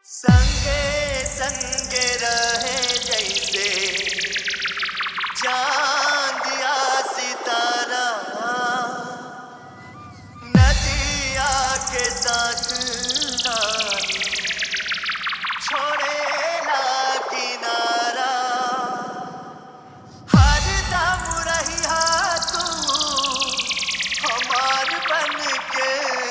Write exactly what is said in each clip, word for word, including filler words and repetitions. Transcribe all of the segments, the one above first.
संगे संगे रहे जैसे चांद या सितारा, नदिया के साथ नानी छोड़ेला किनारा। हर दम रहिया तू हमार बन के,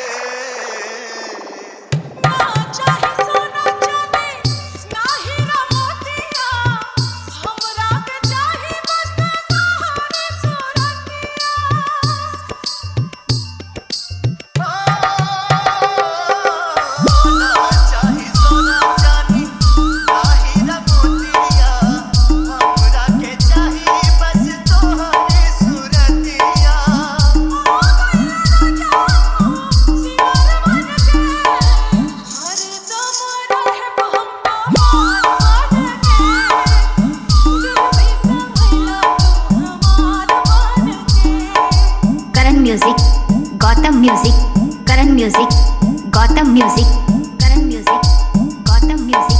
music Gautam music Karan music Gautam music Karan music Gautam music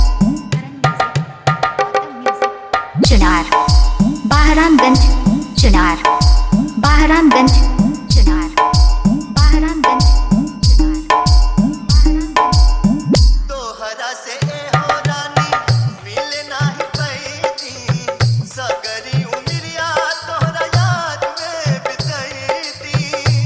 Karan music Chunar Bahramganj Chunar Bahramganj Chunar Bahramganj Chunar तोहरा से हो रानी मिले नाही पैती, सगरी उमरिया तोहरा याद में बितैती।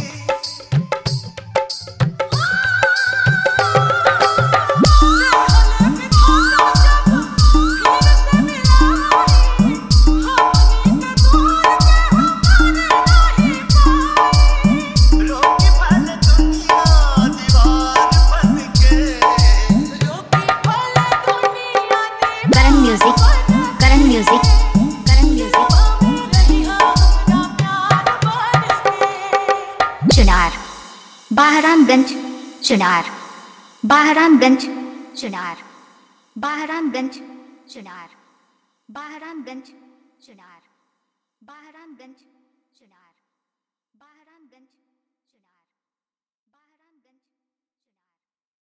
रोकी भल दुनिया दीवार बन के, Karan music Karan music Karan music Chunar Bahramganj Chunar Bahramganj Chunar Bahramganj Chunar Bahramganj Chunar Bahramganj Chunar Bahramganj